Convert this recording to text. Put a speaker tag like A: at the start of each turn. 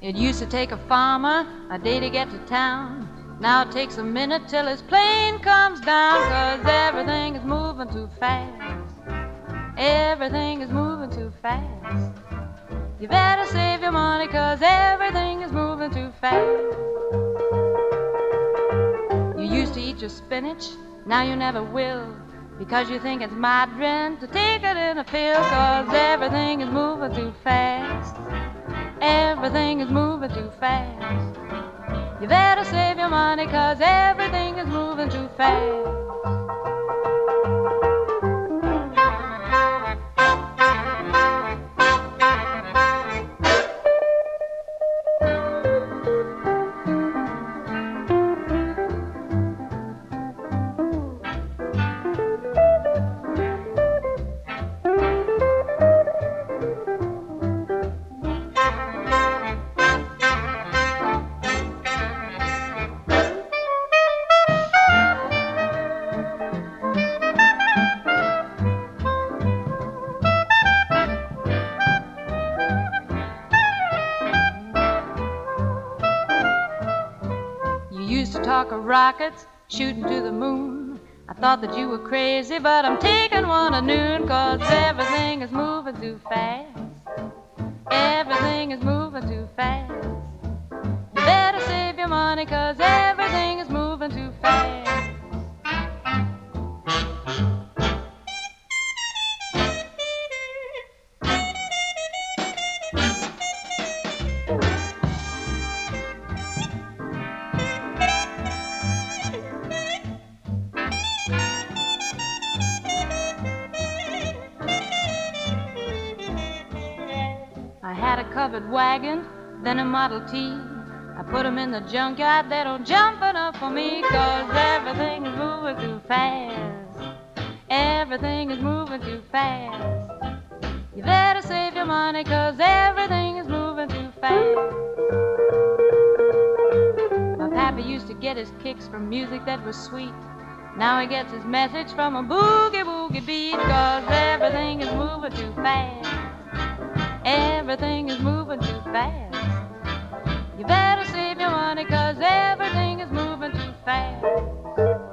A: It used to take a farmer a day to get to town. Now it takes a minute till his plane comes down, 'cause everything is moving too fast. Everything is moving too fast. You better save your money, 'cause everything is moving too fast. You used to eat your spinach, now you never will, because you think it's modern to take it in a pill, 'cause everything is moving too fast. Everything is moving too fast. You better save your money, 'cause everything is moving too fast. Used to talk of rockets shooting to the moon. I thought that you were crazy, but I'm taking one at noon, 'cause everything is moving too fast. Everything is moving too fast. You better save your money, 'cause everything is moving too fast. I had a covered wagon, then a Model T. I put 'em in the junkyard, they don't jump enough for me, 'cause everything is moving too fast. Everything is moving too fast. You better save your money, 'cause everything is moving too fast. My pappy used to get his kicks from music that was sweet. Now he gets his message from a boogie-woogie beat, 'cause everything is moving too fast. Everything is moving too fast. You better save your money, 'cause everything is moving too fast.